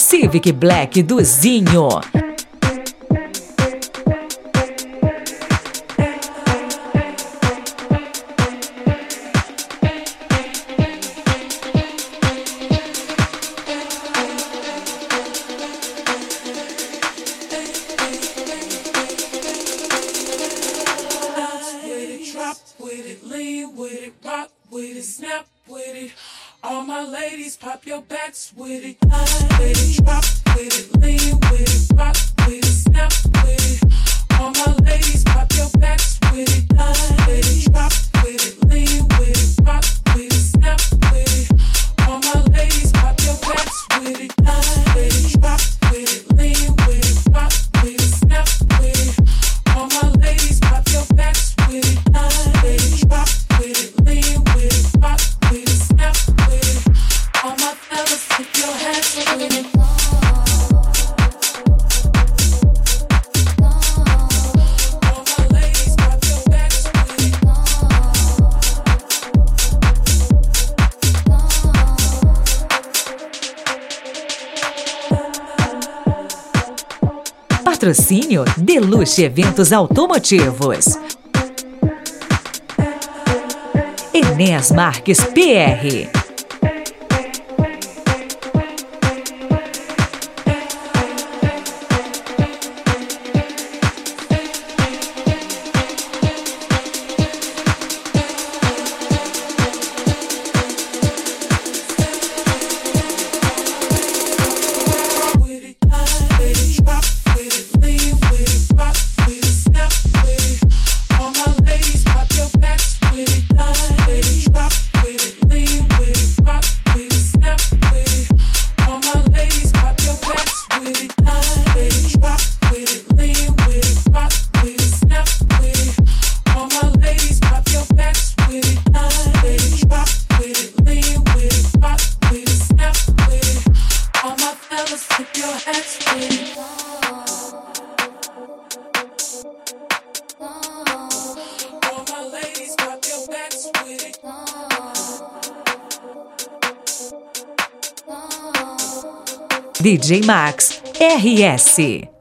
Civic Black do Zinho. With it, lean with it, rock with it, snap with it. All my ladies, pop your backs with it. With it, drop with it, lean with it, rock with it, snap with it. All my ladies, pop your backs with it. With it, drop with it, lean with it, rock with it, snap with it. All my ladies, pop your backs with it. With it, drop with it, lean with it, rock with it, snap with it. All my ladies, pop your backs with it. Drop with it, lean with it, rock with it, snap with it. All my fellas, put your hands with it. All my ladies, pop your backs with it. Patrocínio Deluxe Eventos Automotivos. Enéas Marques PR. DJ Max RS.